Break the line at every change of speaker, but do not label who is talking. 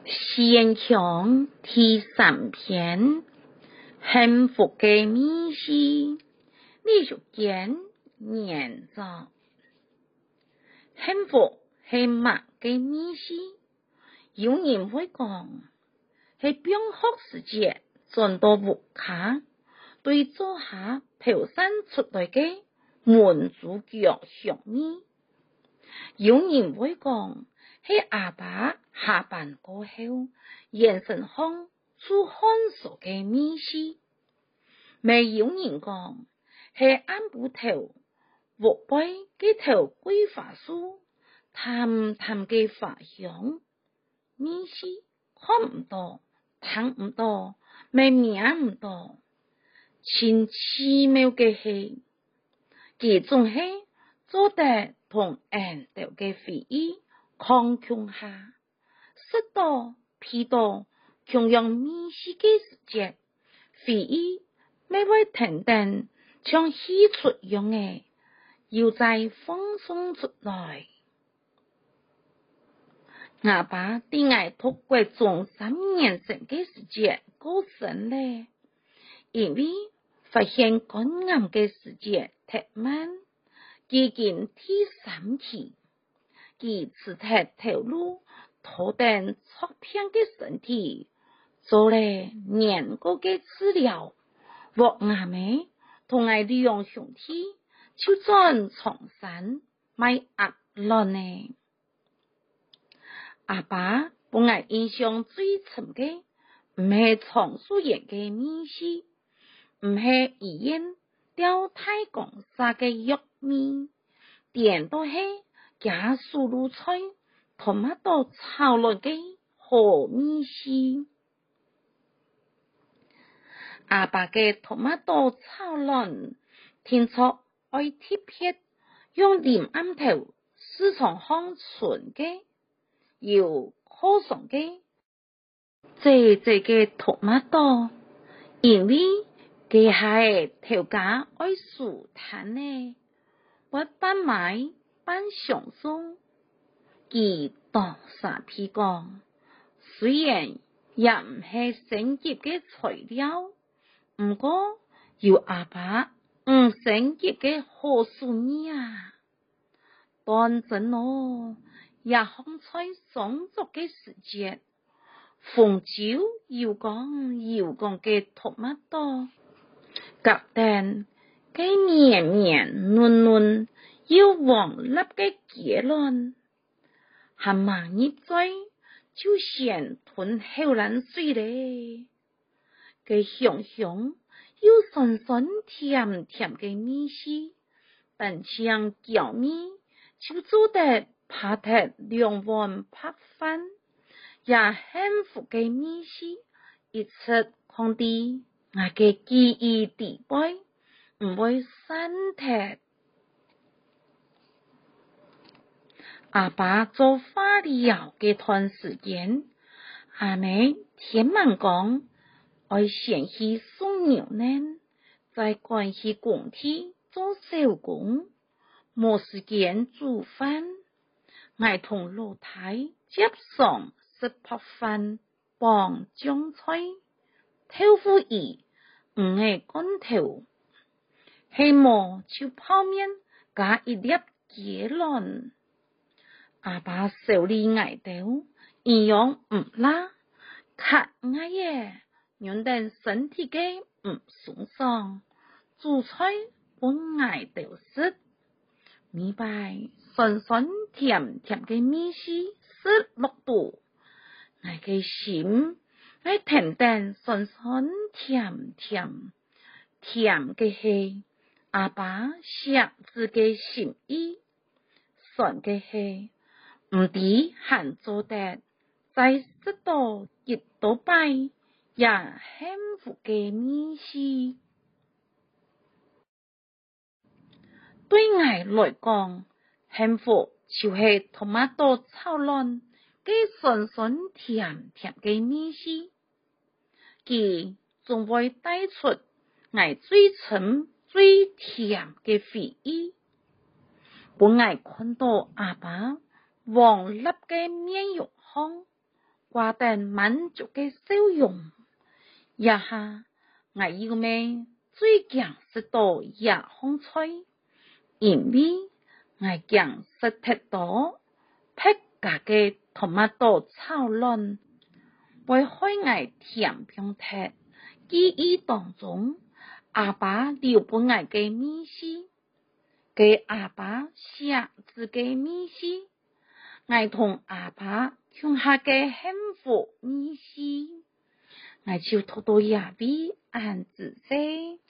先强第3篇，幸福嘅秘密，你就见研究。幸福系乜嘅秘密？有人會講，係冰河世界轉到物價，對做下投生出來嘅滿足腳上面。有人會講，係阿爸下班過後，眼神空出汗所嘅秘密。未有人講，係按部頭屋背嘅頭桂花樹，淡淡嘅花香。秘密看唔到，聽唔到，未明唔到，真奇妙嘅係，其中係做得同人道嘅回憶抗窮下，適到批到窮用秘密嘅世界，回憶未會停定，像氣出樣嘅，又再放鬆出來。阿爸點解透過中3年前嘅世界過身呢？因為發現肝癌嘅世界太慢，接近第3期，佢此刻投入頭等錯片嘅身體，做了年過嘅治療，獲癌呢同我利用身體就轉重生買壓落呢。阿爸本來印象最深嘅，唔係長樹園嘅秘密，唔係醫院吊太公殺嘅藥味，點都係假樹露菜同埋到炒落嘅好秘密。阿爸嘅同埋到炒落，聽說愛特別用鹽餡頭市場上純嘅。要可上嘅，這嘅托馬多，因為佢係頭家愛樹攤呢，我半買半享受，佢當啥皮講，雖然也唔係升級嘅材料，唔過有阿爸唔升級嘅好樹葉啊，當真咯。也放在創作嘅時節，逢朝要講嘅托馬多，夾定嘅綿綿嫩嫩要黃粒嘅結論，還慢一追就先吞後冷水咧，嘅香香又酸酸甜甜嘅秘密，但像腳面就做得拍得兩碗拍飯，也幸福嘅秘密，一直放喺我嘅記憶底背，唔會散脫。阿爸做化療嘅段時間，阿妹聽聞講，愛先去送牛奶，再趕去工地做手工，冇時間煮飯。我同老太接上食白飯，幫醬菜，豆腐魚，唔係乾頭，希望就泡麵加一粒雞卵。阿爸手裏捱到，營養唔拉，卡我嘢，讓人身體嘅唔鬆爽，煮菜我捱到食，明白。酸酸甜甜嘅秘密食落肚，我嘅心喺甜甜酸酸甜甜，甜嘅係阿爸錫子嘅心意，酸嘅係唔知還做得再食到幾多倍也幸福嘅秘密。對我來講，幸福就係托馬多炒卵嘅酸酸甜甜嘅秘密，佢總會帶出我最深最甜嘅回憶。本我看到阿爸黃粒嘅面容紅， 挂得满足嘅笑容。一下我要咩最強食到夜風吹，因為我強食得到特價嘅토마토炒卵，為害我甜평特記憶當中阿爸留俾我嘅秘史，嘅阿爸寫字嘅秘史，我同阿爸共下嘅幸福秘史，我就偷偷也俾俺自己。